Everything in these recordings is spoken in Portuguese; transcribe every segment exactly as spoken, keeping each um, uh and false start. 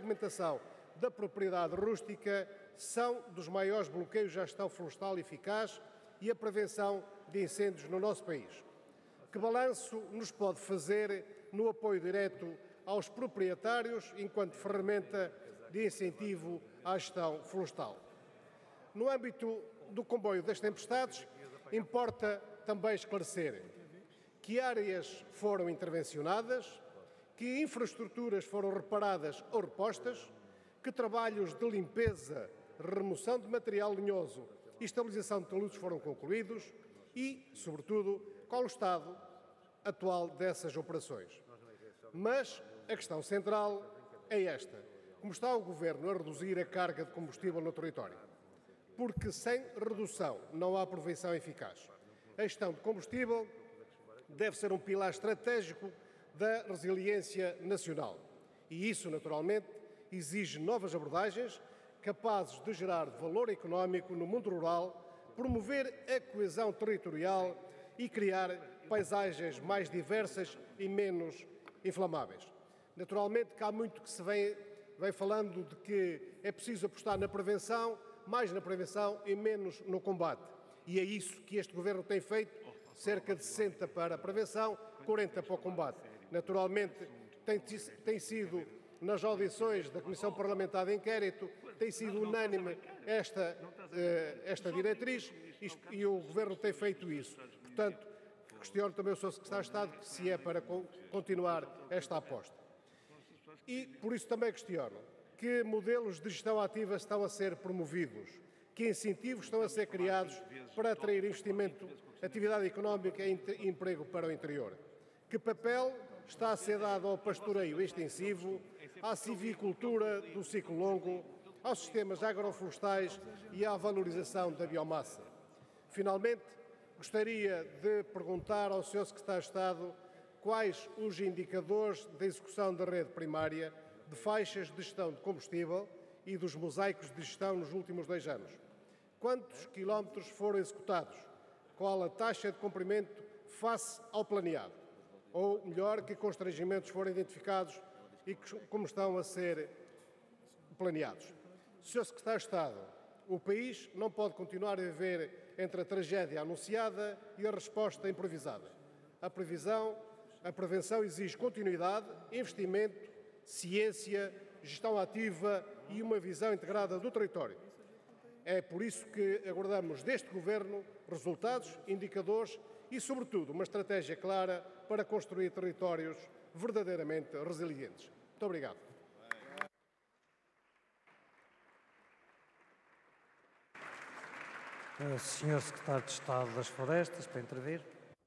fragmentação da propriedade rústica são dos maiores bloqueios à gestão florestal eficaz e a prevenção de incêndios no nosso país. Que balanço nos pode fazer no apoio direto aos proprietários enquanto ferramenta de incentivo à gestão florestal? No âmbito do comboio das tempestades, importa também esclarecer que áreas foram intervencionadas, que infraestruturas foram reparadas ou repostas, que trabalhos de limpeza, remoção de material lenhoso e estabilização de taludes foram concluídos e, sobretudo, qual o estado atual dessas operações. Mas a questão central é esta: como está o Governo a reduzir a carga de combustível no território? Porque sem redução não há prevenção eficaz. A gestão de combustível deve ser um pilar estratégico da resiliência nacional. E isso, naturalmente, exige novas abordagens capazes de gerar valor económico no mundo rural, promover a coesão territorial e criar paisagens mais diversas e menos inflamáveis. Naturalmente que há muito que se vem, vem falando de que é preciso apostar na prevenção, mais na prevenção e menos no combate. E é isso que este Governo tem feito, cerca de sessenta para a prevenção, quarenta para o combate. Naturalmente tem, tem sido, nas audições da Comissão Parlamentar de Inquérito, tem sido unânime esta, esta diretriz e, e o Governo tem feito isso. Portanto, questiono também o senhor Secretário de Estado se é para continuar esta aposta. E, por isso, também questiono que modelos de gestão ativa estão a ser promovidos, que incentivos estão a ser criados para atrair investimento, atividade económica e emprego para o interior. Que papel está a ser dado ao pastoreio extensivo, à silvicultura do ciclo longo, aos sistemas agroflorestais e à valorização da biomassa. Finalmente, gostaria de perguntar ao senhor Secretário de Estado quais os indicadores da execução da rede primária de faixas de gestão de combustível e dos mosaicos de gestão nos últimos dois anos. Quantos quilómetros foram executados? Qual a taxa de cumprimento face ao planeado? Ou, melhor, que constrangimentos foram identificados e que, como estão a ser planeados? senhor Secretário de Estado, o país não pode continuar a viver entre a tragédia anunciada e a resposta improvisada. A previsão, a prevenção exige continuidade, investimento, ciência, gestão ativa e uma visão integrada do território. É por isso que aguardamos deste Governo resultados, indicadores e, sobretudo, uma estratégia clara para construir territórios verdadeiramente resilientes. Muito obrigado. senhor Secretário de Estado das Florestas, para intervir.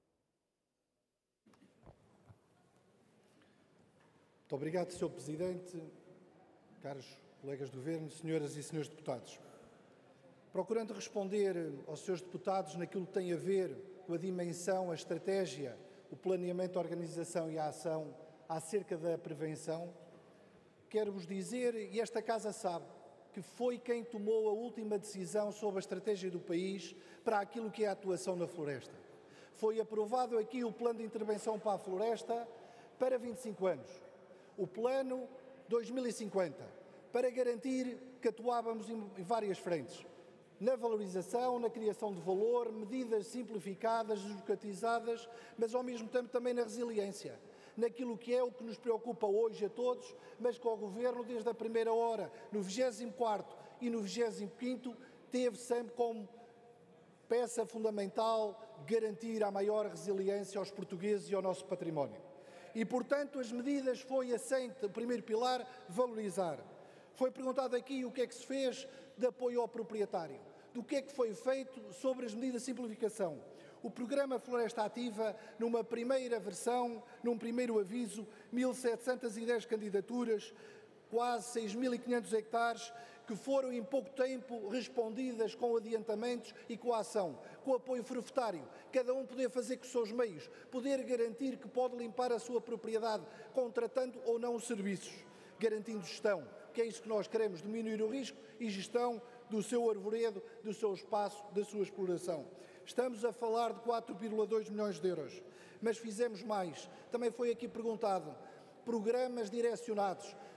Muito obrigado, senhor Presidente, caros colegas do Governo, senhoras e senhores deputados. Procurando responder aos senhores deputados naquilo que tem a ver com a dimensão, a estratégia, o planeamento, a organização e a ação acerca da prevenção, quero-vos dizer, e esta Casa sabe, que foi quem tomou a última decisão sobre a estratégia do país para aquilo que é a atuação na floresta. Foi aprovado aqui o Plano de Intervenção para a Floresta para vinte e cinco anos. O Plano dois mil e cinquenta, para garantir que atuávamos em várias frentes. Na valorização, na criação de valor, medidas simplificadas, desburocratizadas, mas ao mesmo tempo também na resiliência. Naquilo que é o que nos preocupa hoje a todos, mas que o Governo, desde a primeira hora, no vigésimo quarto e no vigésimo quinto, teve sempre como peça fundamental garantir a maior resiliência aos portugueses e ao nosso património. E, portanto, as medidas foi assente, o primeiro pilar, valorizar. Foi perguntado aqui o que é que se fez de apoio ao proprietário, do que é que foi feito sobre as medidas de simplificação. O programa Floresta Ativa, numa primeira versão, num primeiro aviso, mil setecentas e dez candidaturas, quase seis mil e quinhentos hectares, que foram em pouco tempo respondidas com adiantamentos e com a ação, com apoio forfetário, cada um poder fazer com os seus meios, poder garantir que pode limpar a sua propriedade, contratando ou não os serviços, garantindo gestão, que é isso que nós queremos, diminuir o risco e gestão do seu arvoredo, do seu espaço, da sua exploração. Estamos a falar de quatro vírgula dois milhões de euros, mas fizemos mais. Também foi aqui perguntado, programas direcionados.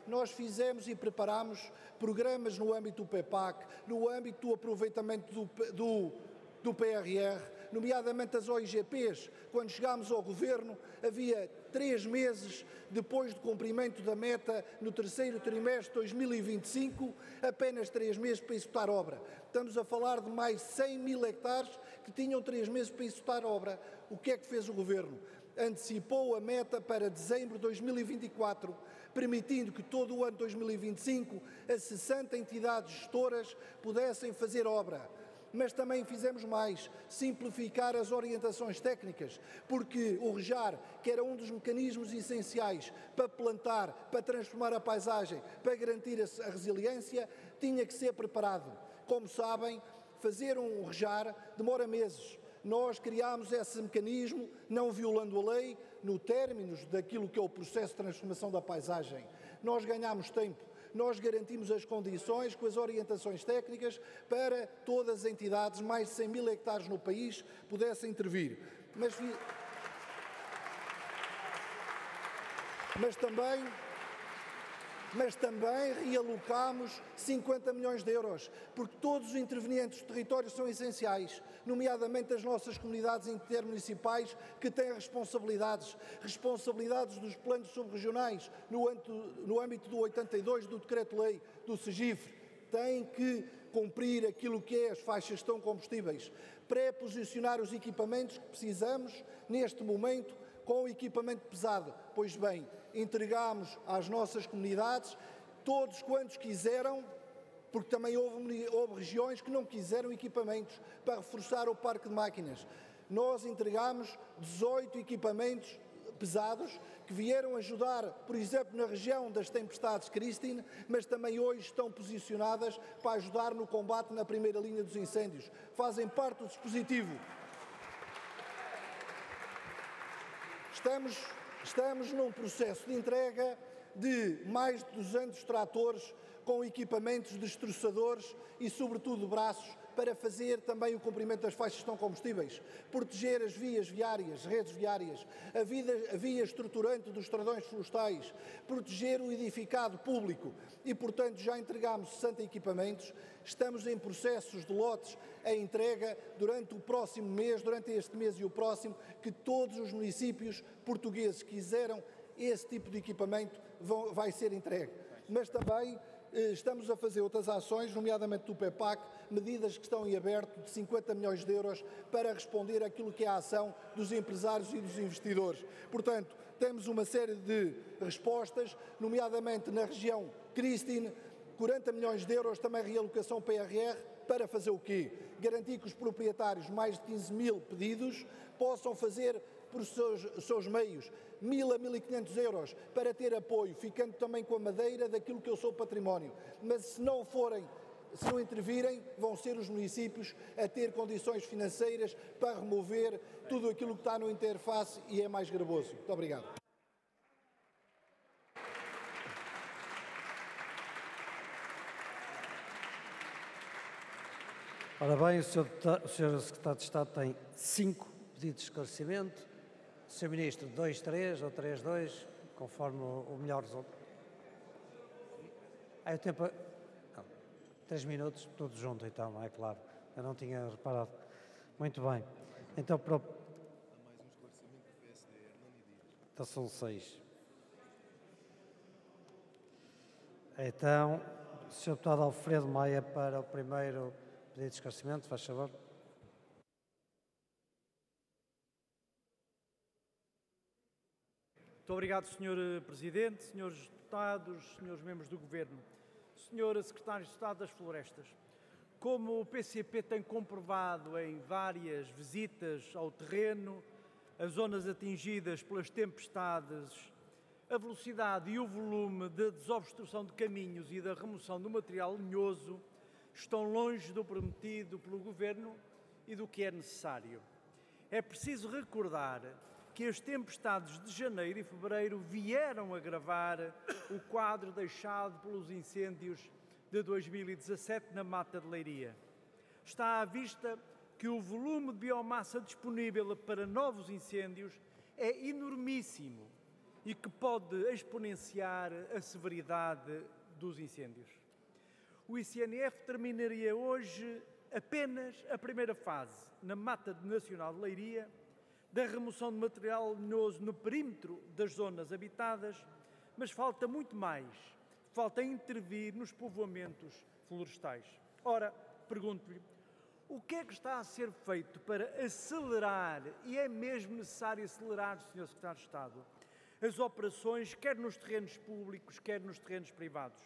nós fizemos e preparámos programas no âmbito do PEPAC, no âmbito do aproveitamento do, do, do P R R, nomeadamente as O I G Ps. Quando chegámos ao Governo, havia três meses depois do cumprimento da meta, no terceiro trimestre de dois mil e vinte e cinco, apenas três meses para executar obra. Estamos a falar de mais cem mil hectares que tinham três meses para executar obra. O que é que fez o Governo? Antecipou a meta para dezembro de dois mil e vinte e quatro, permitindo que todo o ano de dois mil e vinte e cinco as sessenta entidades gestoras pudessem fazer obra. Mas também fizemos mais, simplificar as orientações técnicas, porque o REJAR, que era um dos mecanismos essenciais para plantar, para transformar a paisagem, para garantir a resiliência, tinha que ser preparado. Como sabem, fazer um REJAR demora meses. Nós criámos esse mecanismo, não violando a lei, no términos daquilo que é o processo de transformação da paisagem. Nós ganhámos tempo. Nós garantimos as condições com as orientações técnicas para todas as entidades, mais de cem mil hectares no país, pudessem intervir. Mas, mas, também, mas também realocámos cinquenta milhões de euros, porque todos os intervenientes do território são essenciais, nomeadamente as nossas comunidades intermunicipais que têm responsabilidades, responsabilidades dos planos subregionais no âmbito, no âmbito do oitenta e dois do Decreto-Lei do SEGIFRE, têm que cumprir aquilo que é as faixas de gestão de combustíveis, pré-posicionar os equipamentos que precisamos neste momento com o equipamento pesado. Pois bem, entregámos às nossas comunidades todos quantos quiseram, porque também houve, houve regiões que não quiseram equipamentos para reforçar o parque de máquinas. Nós entregámos dezoito equipamentos pesados que vieram ajudar, por exemplo, na região das tempestades Christine, mas também hoje estão posicionadas para ajudar no combate na primeira linha dos incêndios. Fazem parte do dispositivo. Estamos, estamos num processo de entrega de mais de duzentos tratores com equipamentos destroçadores e, sobretudo, braços para fazer também o cumprimento das faixas de gestão de combustíveis, proteger as vias viárias, redes viárias, a, vida, a via estruturante dos estradões florestais, proteger o edificado público e, portanto, já entregámos sessenta equipamentos, estamos em processos de lotes a entrega durante o próximo mês, durante este mês e o próximo, que todos os municípios portugueses que quiseram esse tipo de equipamento vão, vai ser entregue. Mas também estamos a fazer outras ações, nomeadamente do PEPAC, medidas que estão em aberto de cinquenta milhões de euros para responder àquilo que é a ação dos empresários e dos investidores. Portanto, temos uma série de respostas, nomeadamente na região Christine, quarenta milhões de euros, também realocação P R R, para fazer o quê? Garantir que os proprietários, mais de quinze mil pedidos, possam fazer por seus, seus meios, mil a mil e quinhentos euros, para ter apoio, ficando também com a madeira daquilo que eu sou património. Mas se não forem, se não intervirem, vão ser os municípios a ter condições financeiras para remover tudo aquilo que está no interface e é mais gravoso. Muito obrigado. Ora bem, o senhor, o senhor Secretário de Estado tem cinco pedidos de esclarecimento. O senhor Ministro, dois, três ou três, dois, conforme o, o melhor resolve. Aí o tempo... Não, três minutos, tudo junto então, não é claro. Eu não tinha reparado. Muito bem. Então, para o... Então são seis. Então, o senhor Deputado Alfredo Maia para o primeiro pedido de esclarecimento, faz favor. Muito obrigado, senhor Presidente, senhores deputados, senhores membros do Governo, senhora Secretária de Estado das Florestas. Como o P C P tem comprovado em várias visitas ao terreno, as zonas atingidas pelas tempestades, a velocidade e o volume de desobstrução de caminhos e da remoção do material lenhoso estão longe do prometido pelo Governo e do que é necessário. É preciso recordar que as tempestades de janeiro e fevereiro vieram agravar o quadro deixado pelos incêndios de dois mil e dezassete na Mata de Leiria. Está à vista que o volume de biomassa disponível para novos incêndios é enormíssimo e que pode exponenciar a severidade dos incêndios. O I C N F terminaria hoje apenas a primeira fase, na Mata Nacional de Leiria, da remoção de material lenhoso no perímetro das zonas habitadas, mas falta muito mais. Falta intervir nos povoamentos florestais. Ora, pergunto-lhe, o que é que está a ser feito para acelerar, e é mesmo necessário acelerar, senhor Secretário de Estado, as operações, quer nos terrenos públicos, quer nos terrenos privados?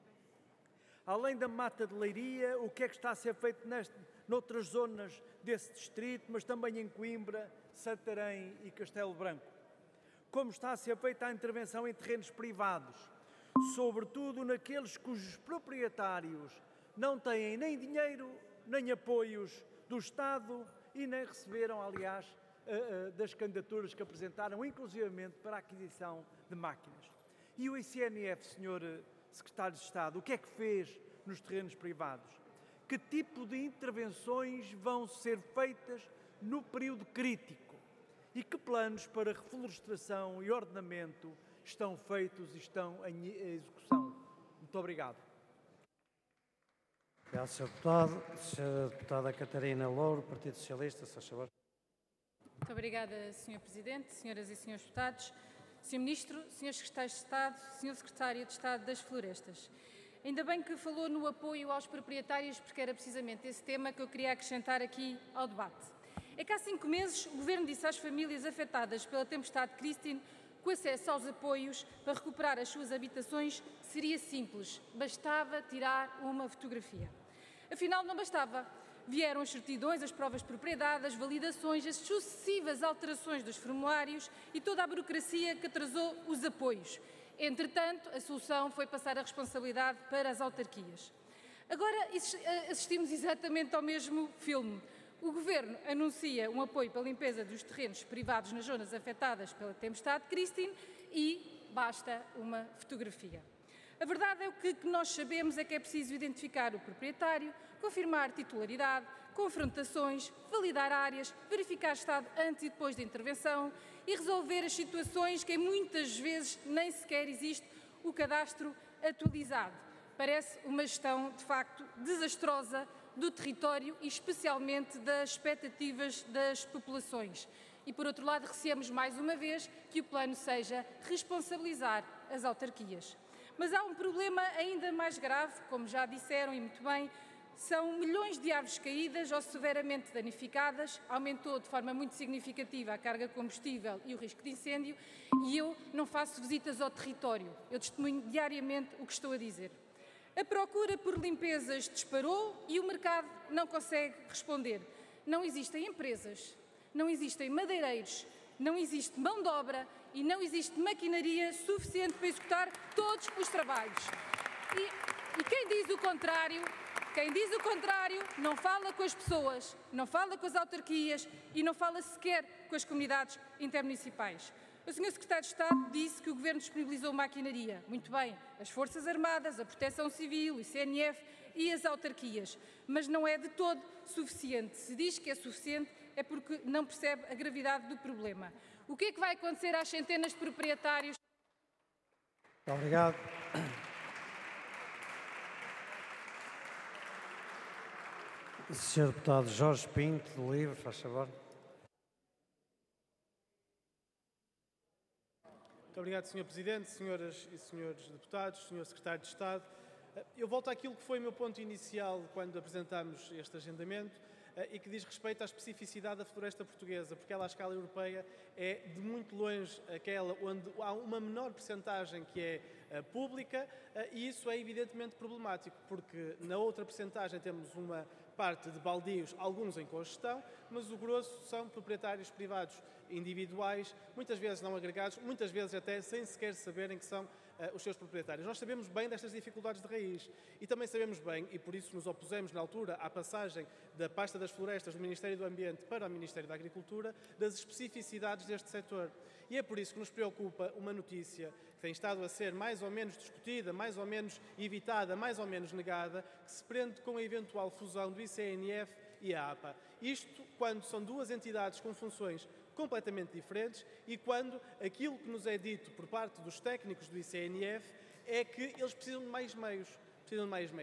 Além da Mata de Leiria, o que é que está a ser feito neste, noutras zonas desse distrito, mas também em Coimbra, Santarém e Castelo Branco? Como está a ser feita a intervenção em terrenos privados, sobretudo naqueles cujos proprietários não têm nem dinheiro, nem apoios do Estado e nem receberam, aliás, das candidaturas que apresentaram, inclusivamente para a aquisição de máquinas? E o I C N F, senhor Secretário de Estado, o que é que fez nos terrenos privados? Que tipo de intervenções vão ser feitas no período crítico? E que planos para reflorestação e ordenamento estão feitos e estão em execução? Muito obrigado. Obrigado, senhor Deputado. senhora Deputada Catarina Louro, Partido Socialista, se faz favor. Muito obrigada, senhor Presidente, senhoras e senhores deputados, senhor Ministro, senhores Secretários de Estado, senhor Secretário de Estado das Florestas. Ainda bem que falou no apoio aos proprietários, porque era precisamente esse tema que eu queria acrescentar aqui ao debate. É que há cinco meses o Governo disse às famílias afetadas pela tempestade Christine que o acesso aos apoios para recuperar as suas habitações seria simples, bastava tirar uma fotografia. Afinal, não bastava. Vieram as certidões, as provas de propriedade, as validações, as sucessivas alterações dos formulários e toda a burocracia que atrasou os apoios. Entretanto, a solução foi passar a responsabilidade para as autarquias. Agora assistimos exatamente ao mesmo filme. O Governo anuncia um apoio para a limpeza dos terrenos privados nas zonas afetadas pela tempestade Christine e basta uma fotografia. A verdade é que o que nós sabemos é que é preciso identificar o proprietário, confirmar titularidade, confrontações, validar áreas, verificar estado antes e depois da intervenção e resolver as situações que muitas vezes nem sequer existe o cadastro atualizado. Parece uma gestão, de facto, desastrosa do território e especialmente das expectativas das populações. E, por outro lado, receamos mais uma vez que o plano seja responsabilizar as autarquias. Mas há um problema ainda mais grave, como já disseram e muito bem, são milhões de árvores caídas ou severamente danificadas, aumentou de forma muito significativa a carga de combustível e o risco de incêndio, e eu não faço visitas ao território, eu testemunho diariamente o que estou a dizer. A procura por limpezas disparou e o mercado não consegue responder. Não existem empresas, não existem madeireiros, não existe mão de obra e não existe maquinaria suficiente para executar todos os trabalhos. E, e quem diz o contrário, quem diz o contrário não fala com as pessoas, não fala com as autarquias e não fala sequer com as comunidades intermunicipais. O senhor Secretário de Estado disse que o Governo disponibilizou maquinaria. Muito bem, as Forças Armadas, a Proteção Civil, o I C N F e as autarquias. Mas não é de todo suficiente. Se diz que é suficiente, é porque não percebe a gravidade do problema. O que é que vai acontecer às centenas de proprietários? Muito obrigado. senhor Deputado Jorge Pinto, do Livre, faz favor. Muito obrigado, senhor Presidente, senhoras e senhores deputados, senhor Secretário de Estado. Eu volto àquilo que foi o meu ponto inicial quando apresentámos este agendamento e que diz respeito à especificidade da floresta portuguesa, porque ela, à escala europeia, é de muito longe aquela onde há uma menor percentagem que é pública e isso é evidentemente problemático, porque na outra percentagem temos uma parte de baldios, alguns em cogestão, mas o grosso são proprietários privados individuais, muitas vezes não agregados, muitas vezes até sem sequer saberem que são Uh, os seus proprietários. Nós sabemos bem destas dificuldades de raiz e também sabemos bem, e por isso nos opusemos na altura à passagem da pasta das florestas do Ministério do Ambiente para o Ministério da Agricultura, das especificidades deste setor. E é por isso que nos preocupa uma notícia que tem estado a ser mais ou menos discutida, mais ou menos evitada, mais ou menos negada, que se prende com a eventual fusão do I C N F e a APA. Isto quando são duas entidades com funções completamente diferentes e quando aquilo que nos é dito por parte dos técnicos do I C N F é que eles precisam de mais meios. Precisam de mais meios.